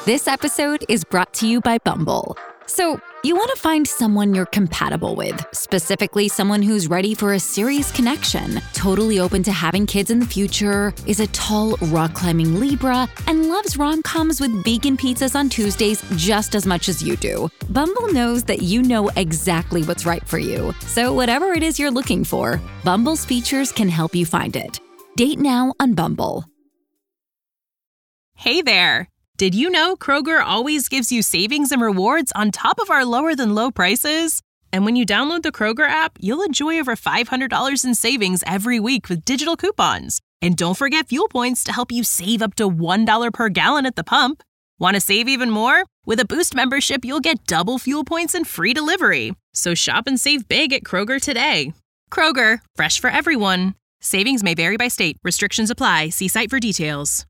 This episode is brought to you by Bumble. So, you want to find someone you're compatible with, specifically someone who's ready for a serious connection, totally open to having kids in the future, is a tall, rock-climbing Libra, and loves rom-coms with vegan pizzas on Tuesdays just as much as you do. Bumble knows that you know exactly what's right for you. So whatever it is you're looking for, Bumble's features can help you find it. Date now on Bumble. Hey there! Did you know Kroger always gives you savings and rewards on top of our lower-than-low prices? And when you download the Kroger app, you'll enjoy over $500 in savings every week with digital coupons. And don't forget fuel points to help you save up to $1 per gallon at the pump. Want to save even more? With a Boost membership, you'll get double fuel points and free delivery. So shop and save big at Kroger today. Kroger, fresh for everyone. Savings may vary by state. Restrictions apply. See site for details.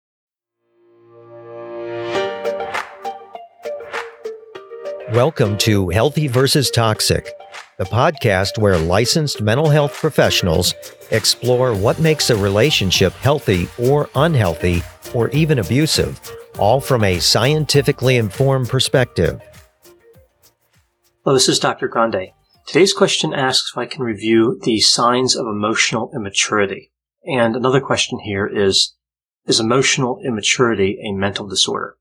Welcome to Healthy versus Toxic, the podcast where licensed mental health professionals explore what makes a relationship healthy or unhealthy or even abusive, all from a scientifically informed perspective. Hello, this is Dr. Grande. Today's question asks if I can review the signs of emotional immaturity. And another question here is emotional immaturity a mental disorder?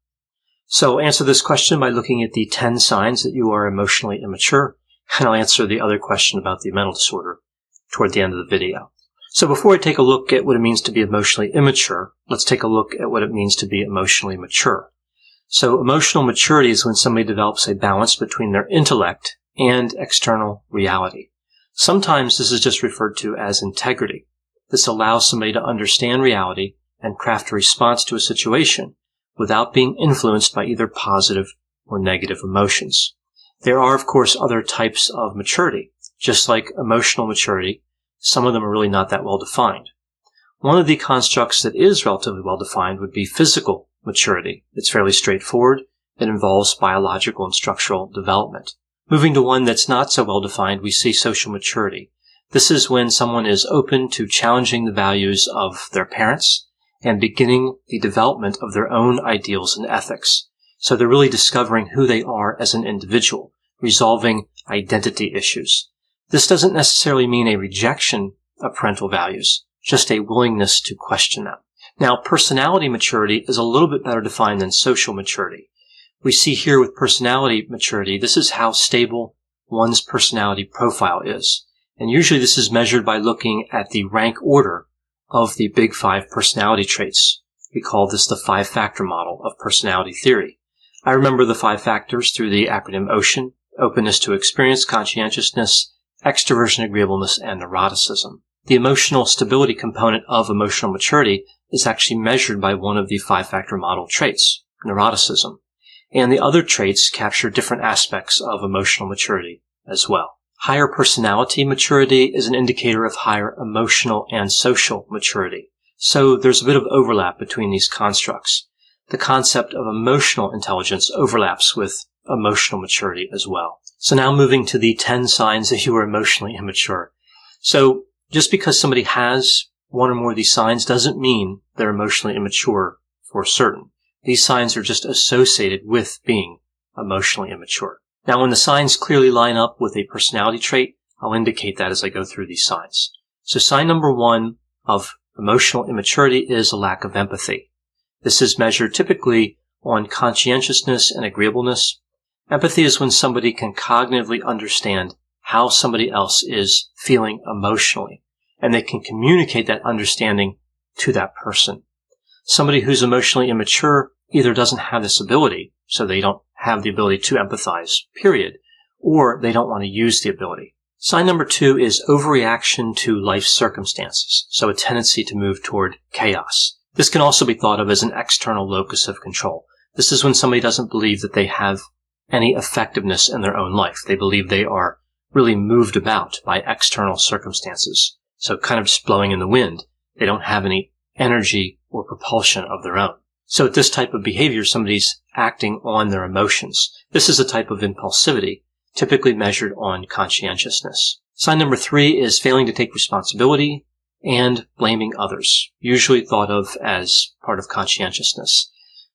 So answer this question by looking at the 10 signs that you are emotionally immature, and I'll answer the other question about the mental disorder toward the end of the video. So before I take a look at what it means to be emotionally immature, let's take a look at what it means to be emotionally mature. So emotional maturity is when somebody develops a balance between their intellect and external reality. Sometimes this is just referred to as integrity. This allows somebody to understand reality and craft a response to a situation without being influenced by either positive or negative emotions. There are, of course, other types of maturity. Just like emotional maturity, some of them are really not that well defined. One of the constructs that is relatively well defined would be physical maturity. It's fairly straightforward. It involves biological and structural development. Moving to one that's not so well defined, we see social maturity. This is when someone is open to challenging the values of their parents and beginning the development of their own ideals and ethics. So they're really discovering who they are as an individual, resolving identity issues. This doesn't necessarily mean a rejection of parental values, just a willingness to question them. Now, personality maturity is a little bit better defined than social maturity. We see here with personality maturity, this is how stable one's personality profile is. And usually this is measured by looking at the rank order of the big 5 personality traits. We call this the 5-factor model of personality theory. I remember the 5 factors through the acronym OCEAN: openness to experience, conscientiousness, extroversion, agreeableness, and neuroticism. The emotional stability component of emotional maturity is actually measured by one of the 5-factor model traits, neuroticism. And the other traits capture different aspects of emotional maturity as well. Higher personality maturity is an indicator of higher emotional and social maturity. So there's a bit of overlap between these constructs. The concept of emotional intelligence overlaps with emotional maturity as well. So now moving to the 10 signs that you are emotionally immature. So just because somebody has one or more of these signs doesn't mean they're emotionally immature for certain. These signs are just associated with being emotionally immature. Now, when the signs clearly line up with a personality trait, I'll indicate that as I go through these signs. So sign number 1 of emotional immaturity is a lack of empathy. This is measured typically on conscientiousness and agreeableness. Empathy is when somebody can cognitively understand how somebody else is feeling emotionally, and they can communicate that understanding to that person. Somebody who's emotionally immature either doesn't have this ability, so they don't have the ability to empathize, period, or they don't want to use the ability. Sign number 2 is overreaction to life circumstances, so a tendency to move toward chaos. This can also be thought of as an external locus of control. This is when somebody doesn't believe that they have any effectiveness in their own life. They believe they are really moved about by external circumstances, so kind of just blowing in the wind. They don't have any energy or propulsion of their own. So with this type of behavior, somebody's acting on their emotions. This is a type of impulsivity, typically measured on conscientiousness. Sign number 3 is failing to take responsibility and blaming others, usually thought of as part of conscientiousness.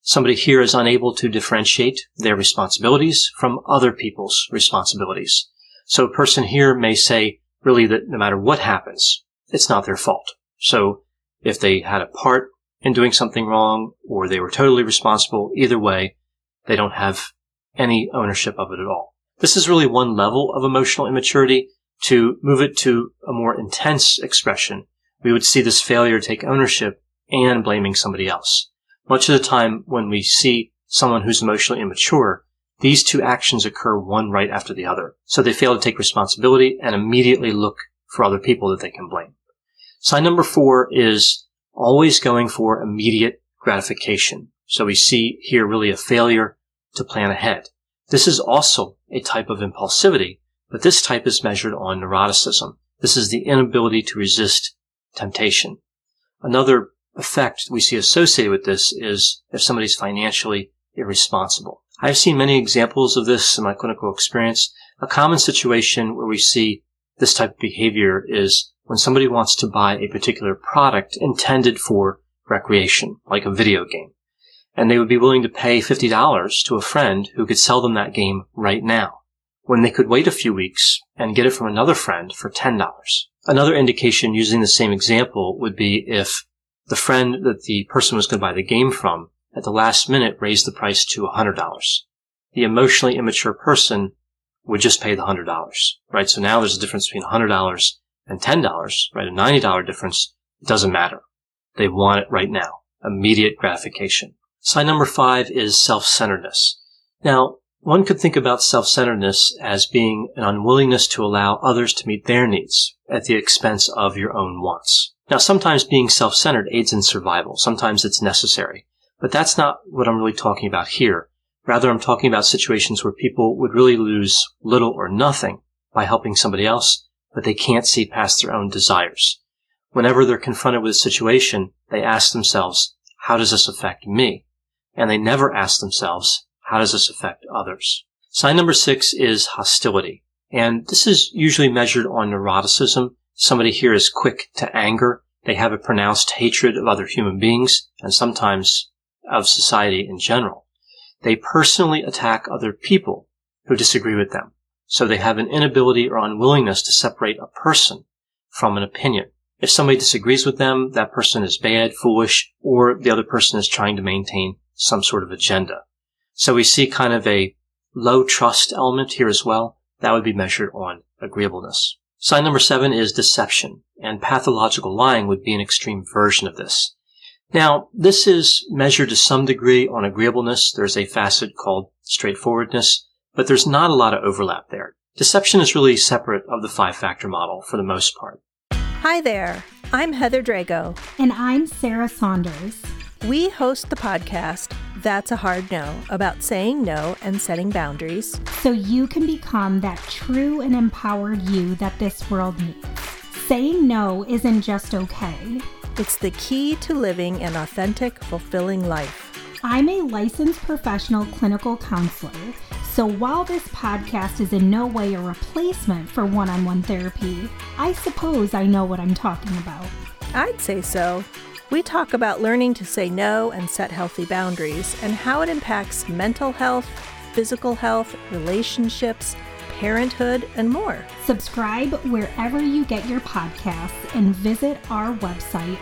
Somebody here is unable to differentiate their responsibilities from other people's responsibilities. So a person here may say, really, that no matter what happens, it's not their fault. So if they had a part in doing something wrong or they were totally responsible, either way, they don't have any ownership of it at all. This is really one level of emotional immaturity. To move it to a more intense expression, we would see this failure to take ownership and blaming somebody else. Much of the time when we see someone who's emotionally immature, these two actions occur one right after the other. So they fail to take responsibility and immediately look for other people that they can blame. Sign number 4 is always going for immediate gratification. So we see here really a failure to plan ahead. This is also a type of impulsivity, but this type is measured on neuroticism. This is the inability to resist temptation. Another effect we see associated with this is if somebody's financially irresponsible. I've seen many examples of this in my clinical experience. A common situation where we see this type of behavior is when somebody wants to buy a particular product intended for recreation, like a video game, and they would be willing to pay $50 to a friend who could sell them that game right now, when they could wait a few weeks and get it from another friend for $10. Another indication using the same example would be if the friend that the person was going to buy the game from at the last minute raised the price to $100. The emotionally immature person would just pay the $100, right? So now there's a difference between $100 and $10, right? A $90 difference. It doesn't matter. They want it right now. Immediate gratification. Sign number 5 is self-centeredness. Now, one could think about self-centeredness as being an unwillingness to allow others to meet their needs at the expense of your own wants. Now, sometimes being self-centered aids in survival. Sometimes it's necessary. But that's not what I'm really talking about here. Rather, I'm talking about situations where people would really lose little or nothing by helping somebody else, but they can't see past their own desires. Whenever they're confronted with a situation, they ask themselves, how does this affect me? And they never ask themselves, how does this affect others? Sign number 6 is hostility. And this is usually measured on neuroticism. Somebody here is quick to anger. They have a pronounced hatred of other human beings and sometimes of society in general. They personally attack other people who disagree with them. So they have an inability or unwillingness to separate a person from an opinion. If somebody disagrees with them, that person is bad, foolish, or the other person is trying to maintain some sort of agenda. So we see kind of a low trust element here as well. That would be measured on agreeableness. Sign number 7 is deception, and pathological lying would be an extreme version of this. Now, this is measured to some degree on agreeableness. There's a facet called straightforwardness, but there's not a lot of overlap there. Deception is really separate of the 5-factor model for the most part. Hi there, I'm Heather Drago. And I'm Sarah Saunders. We host the podcast, That's a Hard No, about saying no and setting boundaries. So you can become that true and empowered you that this world needs. Saying no isn't just okay. It's the key to living an authentic, fulfilling life. I'm a licensed professional clinical counselor, so while this podcast is in no way a replacement for one-on-one therapy, I suppose I know what I'm talking about. I'd say so. We talk about learning to say no and set healthy boundaries and how it impacts mental health, physical health, relationships, parenthood, and more. Subscribe wherever you get your podcasts and visit our website,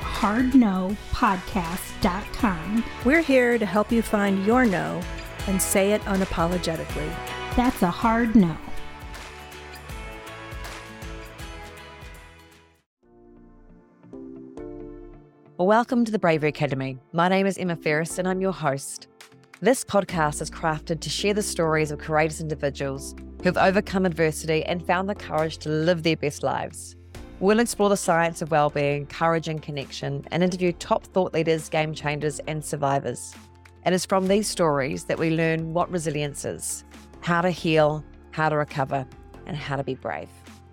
hardnopodcast.com. We're here to help you find your no and say it unapologetically. That's a hard no. Welcome to the Bravery Academy. My name is Emma Ferris and I'm your host. This podcast is crafted to share the stories of courageous individuals who've overcome adversity and found the courage to live their best lives. We'll explore the science of well-being, courage and connection, and interview top thought leaders, game changers, and survivors. It is from these stories that we learn what resilience is, how to heal, how to recover, and how to be brave.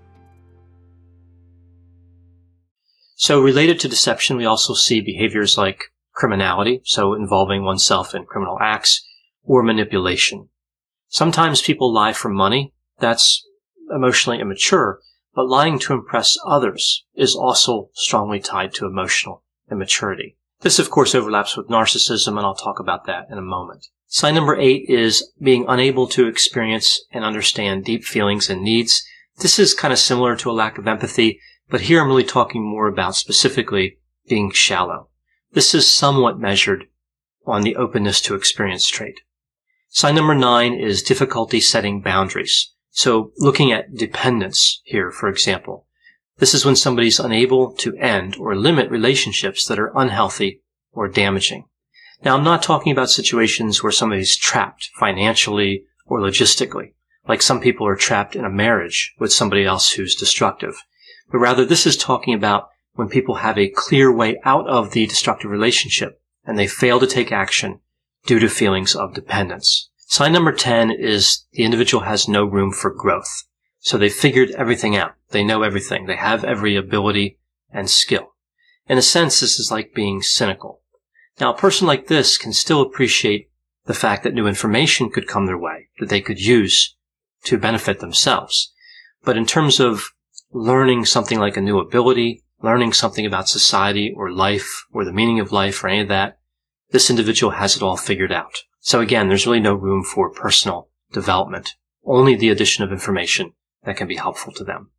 So related to deception, we also see behaviors like criminality, so involving oneself in criminal acts, or manipulation. Sometimes people lie for money. That's emotionally immature, but lying to impress others is also strongly tied to emotional immaturity. This, of course, overlaps with narcissism, and I'll talk about that in a moment. Sign number 8 is being unable to experience and understand deep feelings and needs. This is kind of similar to a lack of empathy, but here I'm really talking more about specifically being shallow. This is somewhat measured on the openness to experience trait. Sign number 9 is difficulty setting boundaries. So looking at dependence here, for example. This is when somebody's unable to end or limit relationships that are unhealthy or damaging. Now, I'm not talking about situations where somebody's trapped financially or logistically, like some people are trapped in a marriage with somebody else who's destructive. But rather, this is talking about when people have a clear way out of the destructive relationship and they fail to take action due to feelings of dependence. Sign number 10 is the individual has no room for growth. So they figured everything out. They know everything. They have every ability and skill. In a sense, this is like being cynical. Now, a person like this can still appreciate the fact that new information could come their way, that they could use to benefit themselves. But in terms of learning something like a new ability, learning something about society or life or the meaning of life or any of that, this individual has it all figured out. So again, there's really no room for personal development, only the addition of information that can be helpful to them.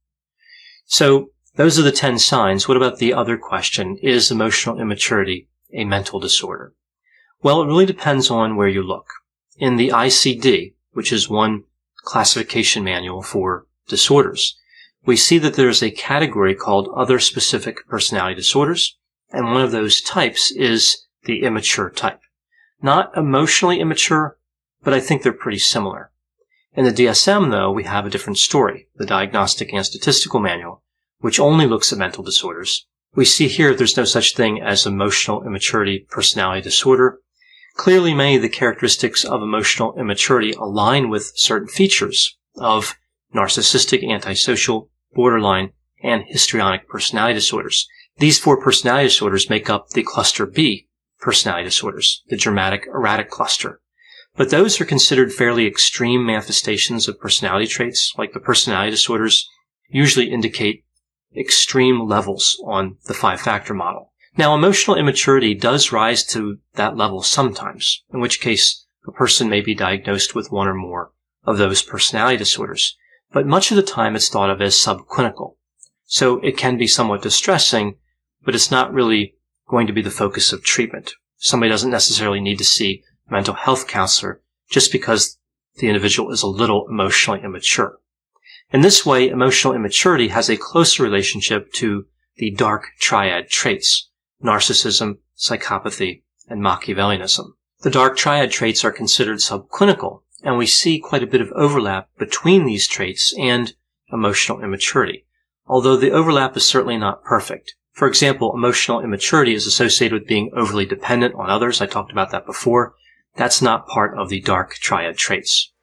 So those are the 10 signs. What about the other question? Is emotional immaturity a mental disorder? Well, it really depends on where you look. In the ICD, which is one classification manual for disorders, we see that there's a category called other specific personality disorders, and one of those types is the immature type. Not emotionally immature, but I think they're pretty similar. In the DSM, though, we have a different story, the Diagnostic and Statistical Manual, which only looks at mental disorders. We see here there's no such thing as emotional immaturity personality disorder. Clearly, many of the characteristics of emotional immaturity align with certain features of narcissistic, antisocial, borderline, and histrionic personality disorders. These 4 personality disorders make up the cluster B personality disorders, the dramatic erratic cluster. But those are considered fairly extreme manifestations of personality traits, like the personality disorders usually indicate extreme levels on the 5-factor model. Now, emotional immaturity does rise to that level sometimes, in which case a person may be diagnosed with one or more of those personality disorders. But much of the time it's thought of as subclinical. So it can be somewhat distressing, but it's not really going to be the focus of treatment. Somebody doesn't necessarily need to see a mental health counselor just because the individual is a little emotionally immature. In this way, emotional immaturity has a closer relationship to the dark triad traits, narcissism, psychopathy, and Machiavellianism. The dark triad traits are considered subclinical, and we see quite a bit of overlap between these traits and emotional immaturity, although the overlap is certainly not perfect. For example, emotional immaturity is associated with being overly dependent on others. I talked about that before. That's not part of the dark triad traits.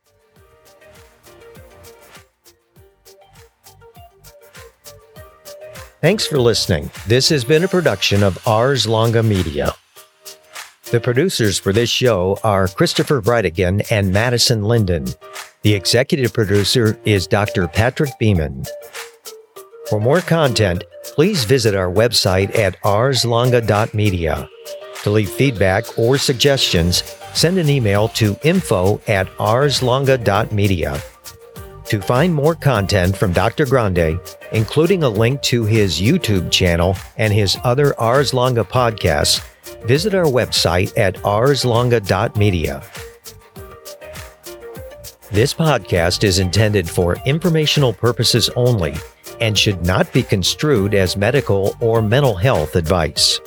Thanks for listening. This has been a production of Ars Longa Media. The producers for this show are Christopher Breitigan and Madison Linden. The executive producer is Dr. Patrick Beeman. For more content, please visit our website at arslonga.media. To leave feedback or suggestions, send an email to info@arslonga.media. To find more content from Dr. Grande, including a link to his YouTube channel and his other Ars Longa podcasts, visit our website at arslonga.media. This podcast is intended for informational purposes only and should not be construed as medical or mental health advice.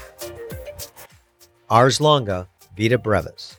Ars Longa, Vita Brevis.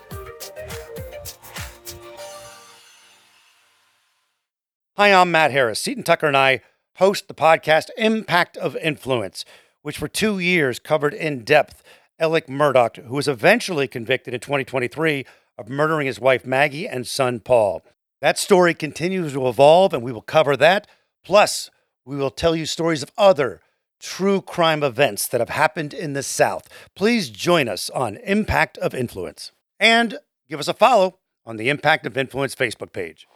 Hi, I'm Matt Harris. Seton Tucker and I host the podcast Impact of Influence, which for 2 years covered in depth Alec Murdaugh, who was eventually convicted in 2023 of murdering his wife Maggie and son Paul. That story continues to evolve, and we will cover that. Plus, we will tell you stories of other true crime events that have happened in the South. Please join us on Impact of Influence. And give us a follow on the Impact of Influence Facebook page.